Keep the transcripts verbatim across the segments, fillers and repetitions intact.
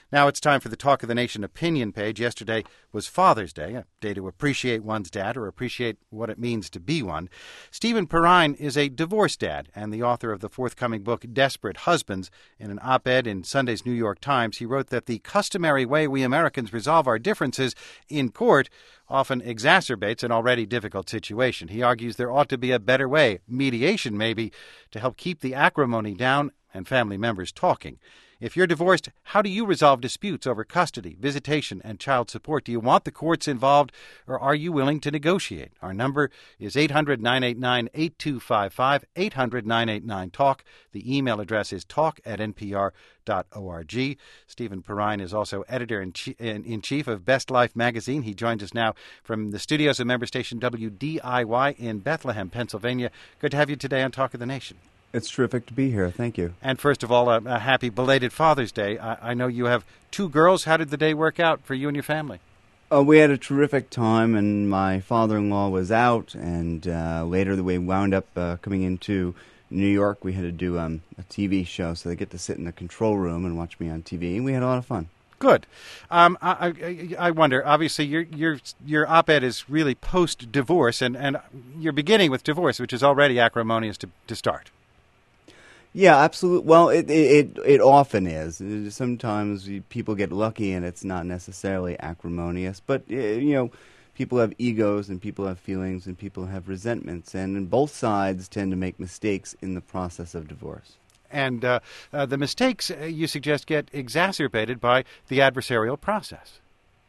Now it's time for the Talk of the Nation opinion page. Yesterday was Father's Day, a day to appreciate one's dad or appreciate what it means to be one. Stephen Perrine is a divorced dad and the author of the forthcoming book, Desperate Husbands. In an op-ed in Sunday's New York Times, he wrote that the customary way we Americans resolve our differences in court often exacerbates an already difficult situation. He argues there ought to be a better way, mediation maybe, to help keep the acrimony down and family members talking. If you're divorced, how do you resolve disputes over custody, visitation, and child support? Do you want the courts involved, or are you willing to negotiate? Our number is eight hundred, nine eight nine, eight two five five, eight hundred, nine eight nine, TALK. The email address is talk at n p r dot org. Stephen Perrine is also editor-in-chief of Best Life magazine. He joins us now from the studios of member station W D I Y in Bethlehem, Pennsylvania. Good to have you today on Talk of the Nation. It's terrific to be here. Thank you. And first of all, a, a happy belated Father's Day. I, I know you have two girls. How did the day work out for you and your family? Uh, we had a terrific time, and my father-in-law was out, and uh, later we wound up uh, coming into New York. We had to do um, a T V show, so they get to sit in the control room and watch me on T V, and we had a lot of fun. Good. Um, I, I, I wonder, obviously, your your your op-ed is really post-divorce, and, and you're beginning with divorce, which is already acrimonious to, to start. Yeah, absolutely. Well, it, it it often is. Sometimes people get lucky and it's not necessarily acrimonious. But, you know, people have egos and people have feelings and people have resentments. And both sides tend to make mistakes in the process of divorce. And uh, uh, the mistakes, uh, you suggest, get exacerbated by the adversarial process.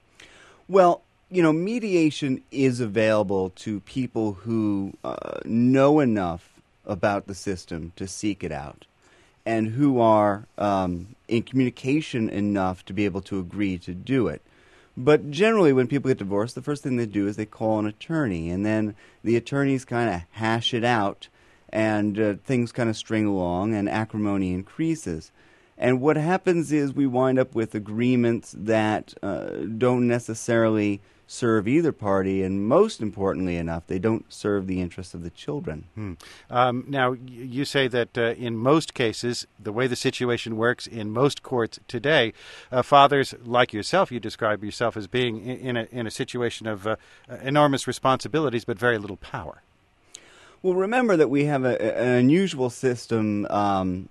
Well, you know, mediation is available to people who uh, know enough about the system to seek it out, and who are um, in communication enough to be able to agree to do it. But generally, when people get divorced, the first thing they do is they call an attorney, and then the attorneys kind of hash it out, and uh, things kind of string along, and acrimony increases. And what happens is we wind up with agreements that uh, don't necessarily serve either party, and most importantly enough, they don't serve the interests of the children. Hmm. Um, now, you say that uh, in most cases, the way the situation works in most courts today, uh, fathers like yourself, you describe yourself as being in, in, a, in a situation of uh, enormous responsibilities but very little power. Well, remember that we have a, an unusual system um,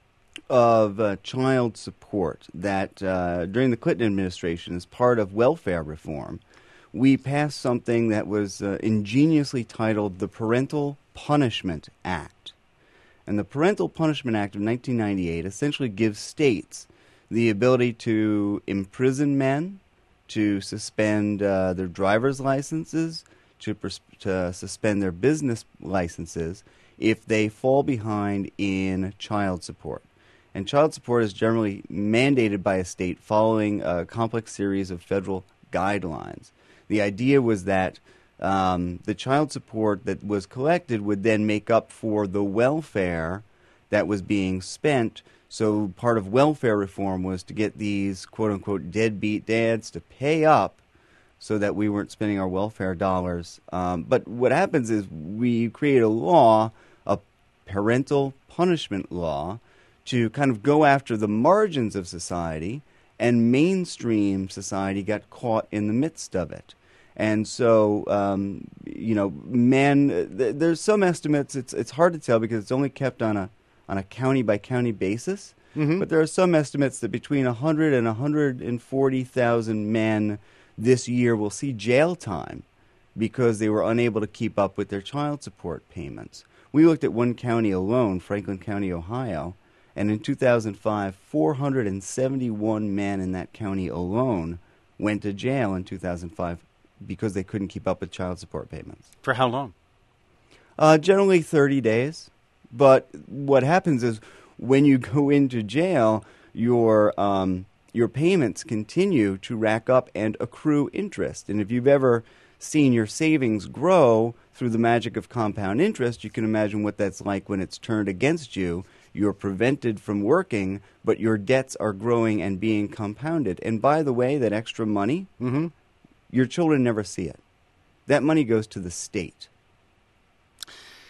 of uh, child support that uh, during the Clinton administration, as part of welfare reform, we passed something that was uh, ingeniously titled the Parental Punishment Act. And the Parental Punishment Act of nineteen ninety-eight essentially gives states the ability to imprison men, to suspend uh, their driver's licenses, to, pers- to suspend their business licenses if they fall behind in child support. And child support is generally mandated by a state following a complex series of federal guidelines. The idea was that um, the child support that was collected would then make up for the welfare that was being spent. So part of welfare reform was to get these quote-unquote deadbeat dads to pay up so that we weren't spending our welfare dollars. Um, but what happens is we create a law, a parental punishment law, to kind of go after the margins of society, and mainstream society got caught in the midst of it. And so, um, you know, men, th- there's some estimates, it's it's hard to tell because it's only kept on a on a county-by-county basis, mm-hmm. but there are some estimates that between one hundred and one hundred forty thousand men this year will see jail time because they were unable to keep up with their child support payments. We looked at one county alone, Franklin County, Ohio, and in two thousand five, four hundred seventy-one men in that county alone went to jail in two thousand five because they couldn't keep up with child support payments. For how long? Uh, generally thirty days. But what happens is when you go into jail, your um, your payments continue to rack up and accrue interest. And if you've ever seen your savings grow through the magic of compound interest, you can imagine what that's like when it's turned against you. You're prevented from working, but your debts are growing and being compounded. And by the way, that extra money, mm-hmm. your children never see it. That money goes to the state.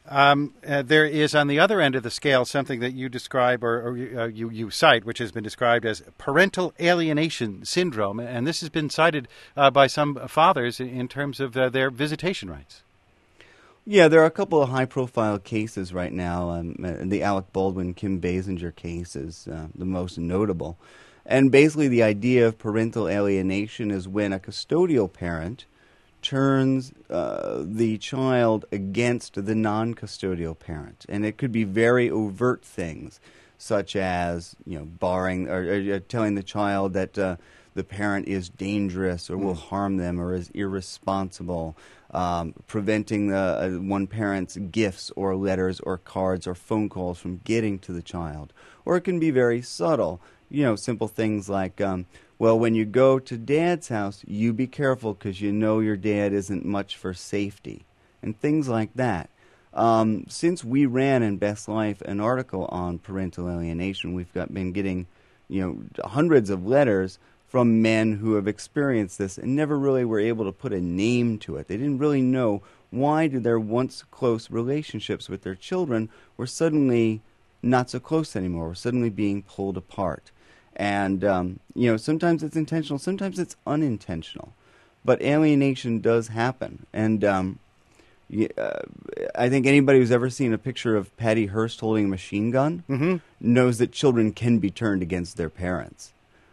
Um, uh, there is, on the other end of the scale, something that you describe or, or uh, you, you cite, which has been described as parental alienation syndrome. And this has been cited uh, by some fathers in, in terms of uh, their visitation rights. Yeah, there are a couple of high-profile cases right now. Um, the Alec Baldwin, Kim Basinger case is uh, the most notable. And basically the idea of parental alienation is when a custodial parent turns uh, the child against the non-custodial parent. And it could be very overt things, such as, you know, barring or, or telling the child that uh, the parent is dangerous or will harm them or is irresponsible, um, preventing the, uh, one parent's gifts or letters or cards or phone calls from getting to the child. Or it can be very subtle, you know, simple things like, um, well, when you go to Dad's house, you be careful because you know your dad isn't much for safety, and things like that. Um, since we ran in Best Life an article on parental alienation, we've got been getting, you know, hundreds of letters from men who have experienced this and never really were able to put a name to it. They didn't really know why did their once close relationships with their children were suddenly not so close anymore, were suddenly being pulled apart. And, um, you know, sometimes it's intentional, sometimes it's unintentional. But alienation does happen. And um, uh, I think anybody who's ever seen a picture of Patty Hearst holding a machine gun mm-hmm. knows that children can be turned against their parents.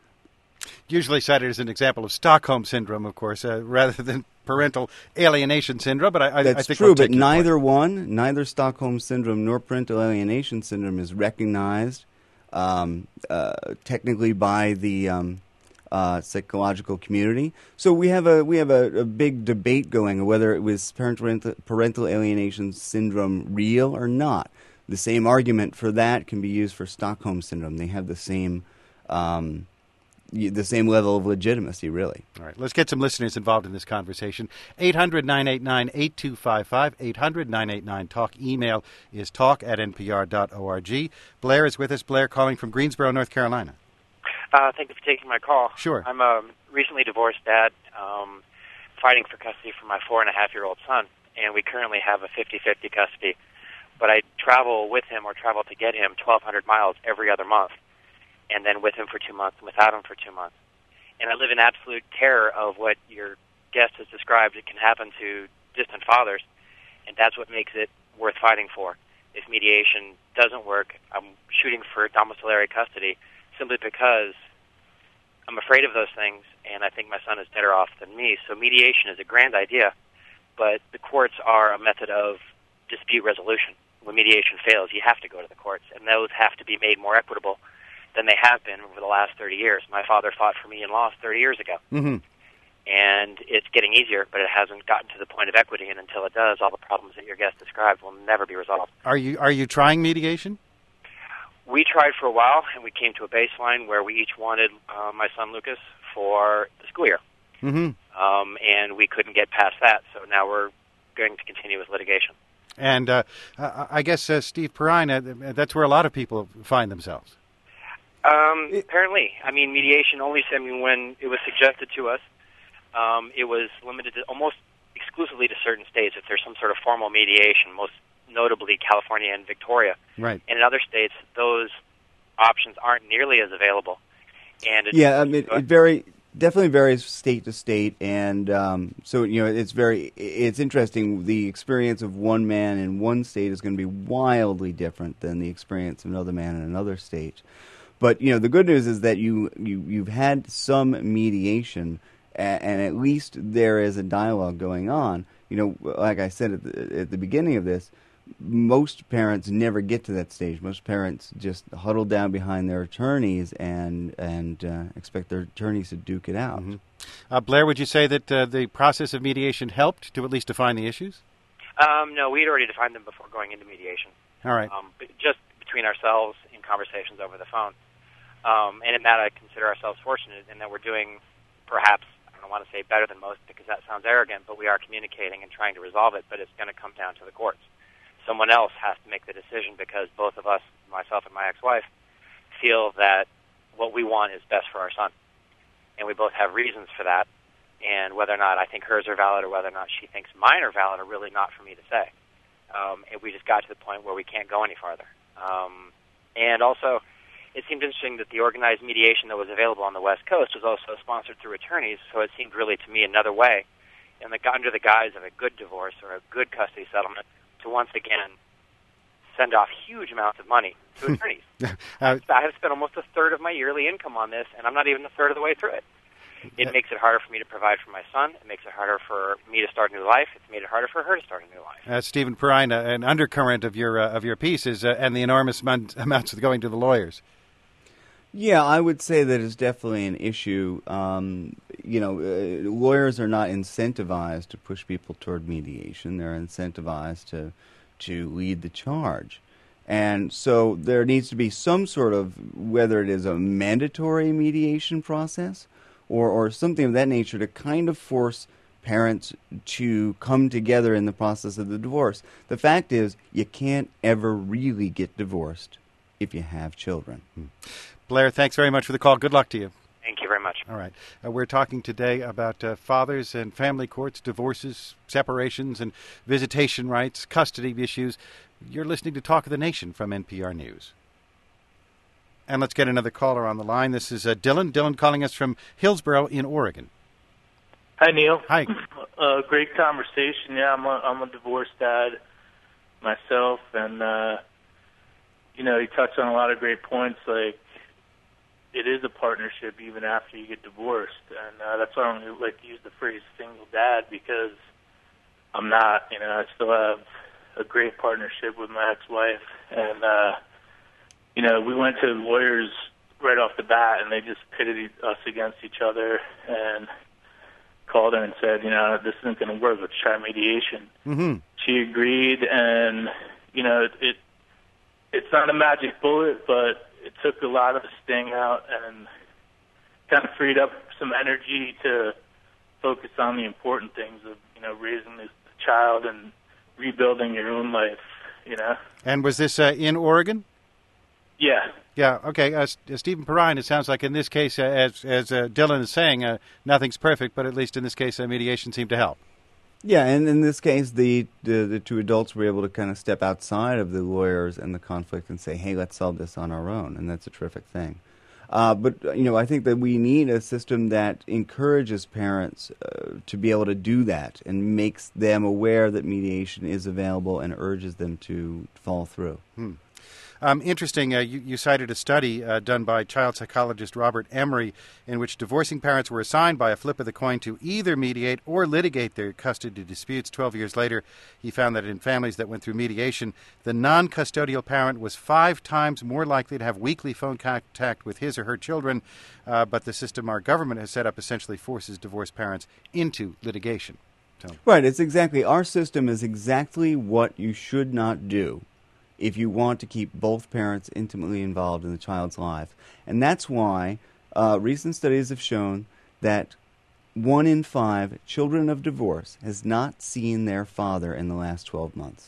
Usually cited as an example of Stockholm Syndrome, of course, uh, rather than parental alienation syndrome. But I, That's I think true, we'll but take your neither point. one, neither Stockholm Syndrome nor parental alienation syndrome is recognized Um, uh, technically by the um, uh, psychological community. So we have a we have a, a big debate going whether it was parental parental alienation syndrome real or not. The same argument for that can be used for Stockholm Syndrome. They have the same um, the same level of legitimacy, really. All right, let's get some listeners involved in this conversation. eight hundred, nine eight nine, eight two five five, eight hundred, nine eight nine, talk. Email is talk at n p r dot org. Blair is with us. Blair calling from Greensboro, North Carolina. Uh, thank you for taking my call. Sure. I'm a recently divorced dad um, fighting for custody for my four-and-a-half-year-old son, and we currently have a fifty-fifty custody. But I travel with him or travel to get him twelve hundred miles every other month, and then with him for two months and without him for two months. And I live in absolute terror of what your guest has described. It can happen to distant fathers, and that's what makes it worth fighting for. If mediation doesn't work, I'm shooting for domiciliary custody simply because I'm afraid of those things, and I think my son is better off than me. So mediation is a grand idea, but the courts are a method of dispute resolution. When mediation fails, you have to go to the courts, and those have to be made more equitable than they have been over the last thirty years. My father fought for me and lost thirty years ago. Mm-hmm. And it's getting easier, but it hasn't gotten to the point of equity, and until it does, all the problems that your guest described will never be resolved. Are you are you trying mediation? We tried for a while, and we came to a baseline where we each wanted uh, my son Lucas for the school year. Mm-hmm. Um, and we couldn't get past that, so now we're going to continue with litigation. And uh, I guess, uh, Steve Perrine, uh, that's where a lot of people find themselves. Um, apparently. I mean, mediation only, I mean, when it was suggested to us, um, it was limited to almost exclusively to certain states if there's some sort of formal mediation, most notably California and Victoria. Right. And in other states, those options aren't nearly as available. And it's, yeah, I mean, it very definitely varies state to state, and um, so you know, it's very it's interesting. The experience of one man in one state is going to be wildly different than the experience of another man in another state. But you know, the good news is that you, you you've had some mediation, and, and at least there is a dialogue going on. You know, like I said at the, at the beginning of this, most parents never get to that stage. Most parents just huddle down behind their attorneys and and uh, expect their attorneys to duke it out. Mm-hmm. Uh, Blair, would you say that uh, the process of mediation helped to at least define the issues? Um, no, we had already defined them before going into mediation. All right. Um, but just between ourselves in conversations over the phone. Um, and in that, I consider ourselves fortunate in that we're doing, perhaps, I don't want to say better than most because that sounds arrogant, but we are communicating and trying to resolve it, but it's going to come down to the courts. Someone else has to make the decision because both of us, myself and my ex-wife, feel that what we want is best for our son. And we both have reasons for that. And whether or not I think hers are valid or whether or not she thinks mine are valid are really not for me to say. um, and we just got to the point where we can't go any farther. Um, and also, it seemed interesting that the organized mediation that was available on the West Coast was also sponsored through attorneys, so it seemed really to me another way, and the, under the guise of a good divorce or a good custody settlement, to once again send off huge amounts of money to attorneys. uh, I have spent almost a third of my yearly income on this, and I'm not even a third of the way through it. It yeah. makes it harder for me to provide for my son. It makes it harder for me to start a new life. It's made it harder for her to start a new life. Uh, Stephen Perrine, uh, an undercurrent of your uh, of your piece is uh, and the enormous amount, amounts going to the lawyers. Yeah, I would say that it's definitely an issue. Um, you know, uh, lawyers are not incentivized to push people toward mediation. They're incentivized to to lead the charge. And so there needs to be some sort of, whether it is a mandatory mediation process or, or something of that nature, to kind of force parents to come together in the process of the divorce. The fact is, you can't ever really get divorced if you have children. Hmm. Blair, thanks very much for the call. Good luck to you. Thank you very much. All right. Uh, we're talking today about uh, fathers and family courts, divorces, separations, and visitation rights, custody issues. You're listening to Talk of the Nation from N P R News. And let's get another caller on the line. This is uh, Dylan. Dylan calling us from Hillsboro in Oregon. Hi, Neil. Hi. Uh, great conversation. Yeah, I'm a, I'm a divorced dad myself, and, uh, you know, he touched on a lot of great points, like, it is a partnership even after you get divorced, and uh, that's why I don't like to use the phrase single dad, because I'm not. You know, I still have a great partnership with my ex-wife, and uh, you know, we went to lawyers right off the bat, and they just pitted us against each other and called her and said, you know, this isn't going to work. Let's try mediation. Mm-hmm. She agreed, and you know, it, it it's not a magic bullet, but it took a lot of the sting out and kind of freed up some energy to focus on the important things of, you know, raising this child and rebuilding your own life, you know. And was this uh, in Oregon? Yeah. Yeah, okay. Uh, Stephen Perrine, it sounds like in this case, uh, as as uh, Dylan is saying, uh, nothing's perfect, but at least in this case, uh, mediation seemed to help. Yeah, and in this case, the, the the two adults were able to kind of step outside of the lawyers and the conflict and say, hey, let's solve this on our own, and that's a terrific thing. Uh, but, you know, I think that we need a system that encourages parents uh, to be able to do that and makes them aware that mediation is available and urges them to follow through. Hmm. Um, interesting, uh, you, you cited a study uh, done by child psychologist Robert Emery in which divorcing parents were assigned by a flip of the coin to either mediate or litigate their custody disputes. Twelve years later, he found that in families that went through mediation, the non-custodial parent was five times more likely to have weekly phone contact with his or her children, uh, but the system our government has set up essentially forces divorced parents into litigation. So. Right, it's exactly, our system is exactly what you should not do if you want to keep both parents intimately involved in the child's life. And that's why uh, recent studies have shown that one in five children of divorce has not seen their father in the last twelve months.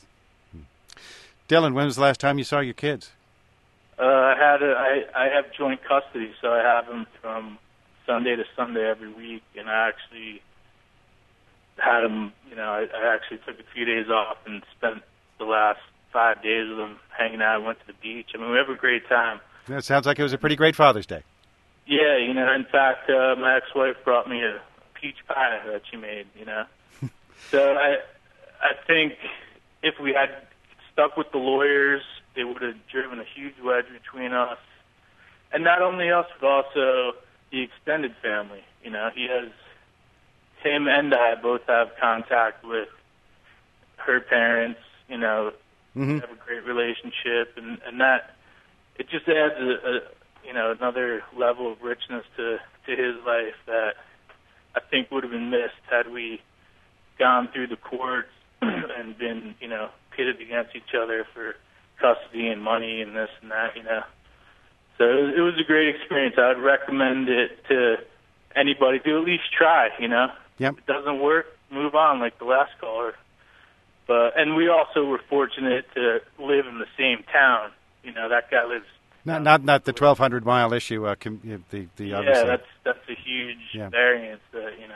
Dylan, when was the last time you saw your kids? Uh, I had a, I, I have joint custody, so I have them from Sunday to Sunday every week, and I actually had them, you know, I, I actually took a few days off and spent the last five days with them hanging out. Went to the beach. I mean, we have a great time. That sounds like it was a pretty great Father's Day. Yeah, you know, in fact, uh, my ex-wife brought me a peach pie that she made, you know. So I I think if we had stuck with the lawyers, it would have driven a huge wedge between us. And not only us, but also the extended family. You know, he has, him and I both have contact with her parents, you know. Mm-hmm. We have a great relationship, and, and that it just adds a, a you know another level of richness to to his life that I think would have been missed had we gone through the courts and been you know pitted against each other for custody and money and this and that. You know, so it was, it was a great experience. I would recommend it to anybody to at least try. You know, yep. If it doesn't work, move on, like the last caller. But and we also were fortunate to live in the same town. You know, that guy lives. Not not not the twelve hundred mile issue. Uh, com, the the yeah, obviously. that's that's a huge yeah. variance. That you know.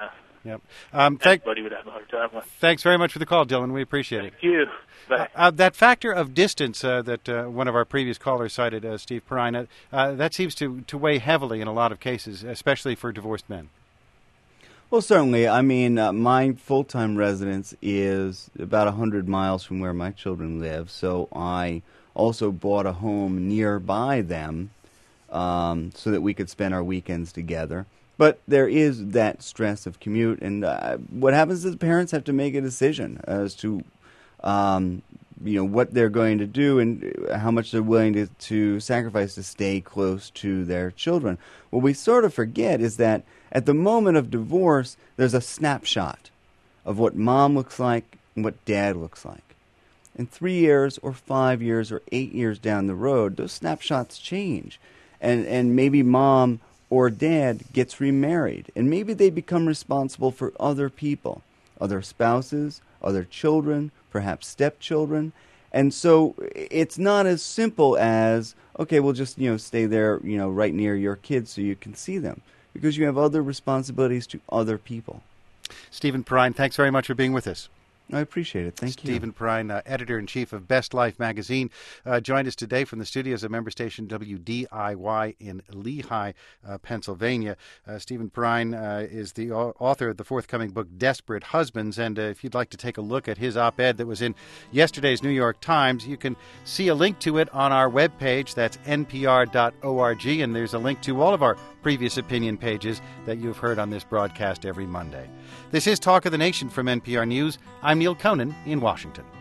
Yep. Um, thank, everybody would have a hard time with. Thanks very much for the call, Dylan. We appreciate Thank it. Thank you. Bye. Uh, uh, that factor of distance uh, that uh, one of our previous callers cited, uh, Steve Perrine, uh, that seems to, to weigh heavily in a lot of cases, especially for divorced men. Well, certainly. I mean, uh, my full-time residence is about one hundred miles from where my children live, so I also bought a home nearby them um, so that we could spend our weekends together. But there is that stress of commute, and uh, what happens is the parents have to make a decision as to um, you know, what they're going to do and how much they're willing to, to sacrifice to stay close to their children. What we sort of forget is that at the moment of divorce, there's a snapshot of what mom looks like and what dad looks like. And three years or five years or eight years down the road, those snapshots change. And, and maybe mom or dad gets remarried, and maybe they become responsible for other people, other spouses, other children, perhaps stepchildren. And so it's not as simple as, okay, we'll just, you know, stay there, you know, right near your kids so you can see them, because you have other responsibilities to other people. Stephen Perrine, thanks very much for being with us. I appreciate it. Thank Stephen you. Stephen Perrine, uh, editor-in-chief of Best Life magazine, uh, joined us today from the studios of member station W D I Y in Lehigh, uh, Pennsylvania. Uh, Stephen Perrine uh, is the au- author of the forthcoming book, Desperate Husbands, and uh, if you'd like to take a look at his op-ed that was in yesterday's New York Times, you can see a link to it on our webpage. That's N P R dot org, and there's a link to all of our previous opinion pages that you've heard on this broadcast every Monday. This is Talk of the Nation from N P R News. I'm Neil Conan in Washington.